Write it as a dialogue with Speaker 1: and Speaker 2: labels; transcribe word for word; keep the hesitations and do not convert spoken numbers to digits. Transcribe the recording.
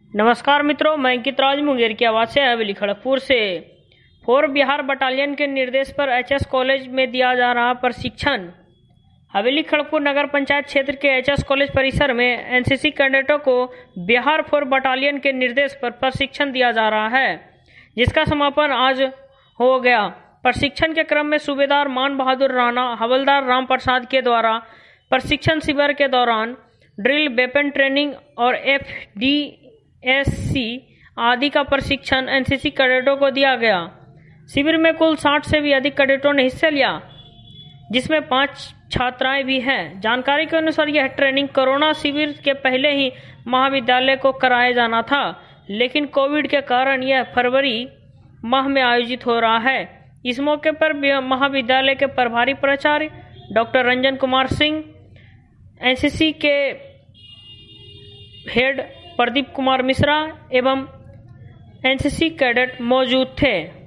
Speaker 1: नमस्कार मित्रों, मैं अंकित राज मुंगेर की आवाज से हवेली खड़गपुर से। फोर बिहार बटालियन के निर्देश पर एचएस कॉलेज में दिया जा रहा प्रशिक्षण। हवेली खड़गपुर नगर पंचायत क्षेत्र के एचएस कॉलेज परिसर में एनसीसी कैडेटों को बिहार फोर बटालियन के निर्देश पर प्रशिक्षण दिया जा रहा है, जिसका समापन आज हो गया। प्रशिक्षण के क्रम में सूबेदार मान बहादुर राणा, हवलदार राम प्रसाद के द्वारा प्रशिक्षण शिविर के दौरान ड्रिल, वेपन ट्रेनिंग और एफ डी एससी आदि का प्रशिक्षण एनसीसी कैडेटों को दिया गया। शिविर में कुल साठ से भी अधिक कैडेटों ने हिस्सा लिया, जिसमें पांच छात्राएं भी हैं। जानकारी के अनुसार यह ट्रेनिंग कोरोना शिविर के पहले ही महाविद्यालय को कराया जाना था, लेकिन कोविड के कारण यह फरवरी माह में आयोजित हो रहा है। इस मौके पर महाविद्यालय के प्रभारी प्राचार्य डॉक्टर रंजन कुमार सिंह, एनसीसी के हेड प्रदीप कुमार मिश्रा एवं एनसीसी कैडेट मौजूद थे।